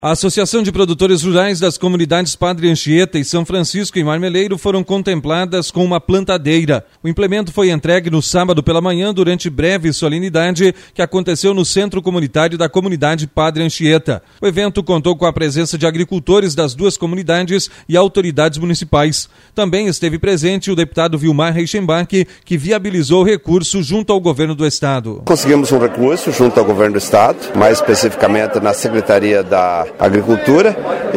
A Associação de Produtores Rurais das comunidades Padre Anchieta e São Francisco e Marmeleiro foram contempladas com uma plantadeira. O implemento foi entregue no sábado pela manhã durante breve solenidade que aconteceu no Centro Comunitário da comunidade Padre Anchieta. O evento contou com a presença de agricultores das duas comunidades e autoridades municipais. Também esteve presente o deputado Vilmar Reichenbach, que viabilizou o recurso junto ao governo do estado. Conseguimos um recurso junto ao governo do estado, mais especificamente na Secretaria da Agricultura,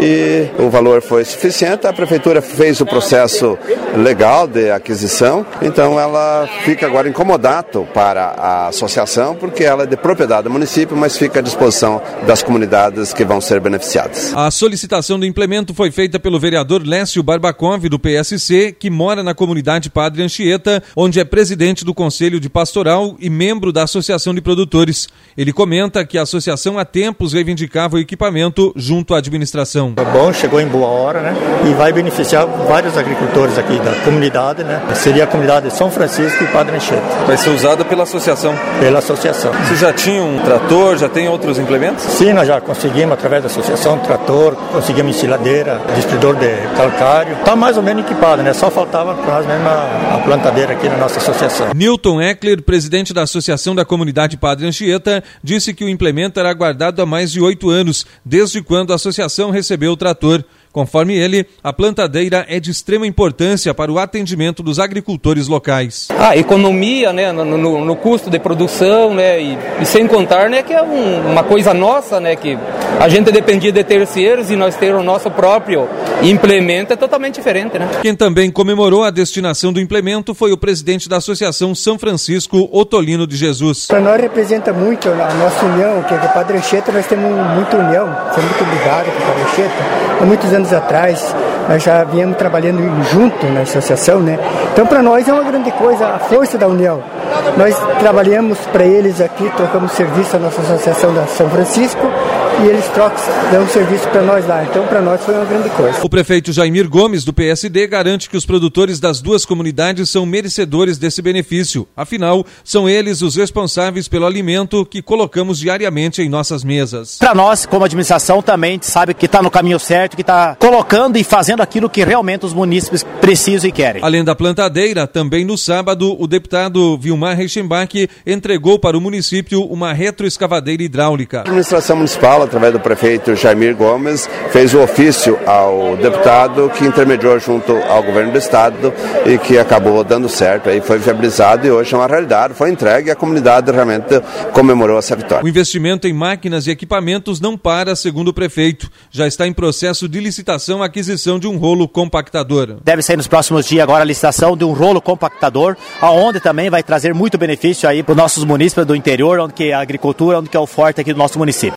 e o valor foi suficiente. A prefeitura fez o processo legal de aquisição, então ela fica agora em comodato para a associação, porque ela é de propriedade do município, mas fica à disposição das comunidades que vão ser beneficiadas. A solicitação do implemento foi feita pelo vereador Lécio Barbacov, do PSC, que mora na comunidade Padre Anchieta, onde é presidente do Conselho de Pastoral e membro da Associação de Produtores. Ele comenta que a associação há tempos reivindicava o equipamento junto à administração. É bom, chegou em boa hora, né? E vai beneficiar vários agricultores aqui da comunidade, né? Seria a comunidade de São Francisco e Padre Anchieta. Vai ser usada pela associação? Pela associação. Você já tinha um trator, já tem outros implementos? Sim, nós já conseguimos, através da associação, trator, conseguimos ensiladeira, distribuidor de calcário. Está mais ou menos equipado, né? Só faltava para nós mesmo a plantadeira aqui na nossa associação. Newton Eckler, presidente da Associação da Comunidade Padre Anchieta, disse que o implemento era aguardado há mais de 8 anos, desde quando a associação recebeu o trator. Conforme ele, a plantadeira é de extrema importância para o atendimento dos agricultores locais. A economia, né, no custo de produção, né, e sem contar, né, que é uma coisa nossa, né, que a gente dependia de terceiros e nós ter o nosso próprio implemento é totalmente diferente, né? Quem também comemorou a destinação do implemento foi o presidente da Associação São Francisco, Otolino de Jesus. Para nós representa muito a nossa união, que é a Padre Anchieta, nós temos muita união, somos muito obrigados com a Padre Anchieta. Há muitos anos atrás, nós já viemos trabalhando junto na associação, né? Então, para nós é uma grande coisa, a força da união. Nós trabalhamos para eles aqui, trocamos serviço à nossa associação da São Francisco e eles dão serviço para nós lá. Então, para nós foi uma grande coisa. O prefeito Jaimir Gomes, do PSD, garante que os produtores das duas comunidades são merecedores desse benefício. Afinal, são eles os responsáveis pelo alimento que colocamos diariamente em nossas mesas. Para nós, como administração, também a gente sabe que está no caminho certo, que está colocando e fazendo aquilo que realmente os munícipes precisam e querem. Além da plantadeira, também no sábado, o deputado Vilmar Reichenbach entregou para o município uma retroescavadeira hidráulica. A administração municipal, através do prefeito Jaimir Gomes, fez o ofício ao deputado que intermediou junto ao governo do estado e que acabou dando certo. Aí foi viabilizado e hoje é uma realidade, foi entregue e a comunidade realmente comemorou essa vitória. O investimento em máquinas e equipamentos não para, segundo o prefeito. Já está em processo de licitação a aquisição de um rolo compactador. Deve sair nos próximos dias agora a licitação de um rolo compactador, aonde também vai trazer muito benefício aí para os nossos munícipes do interior, onde que é a agricultura, onde que é o forte aqui do nosso município.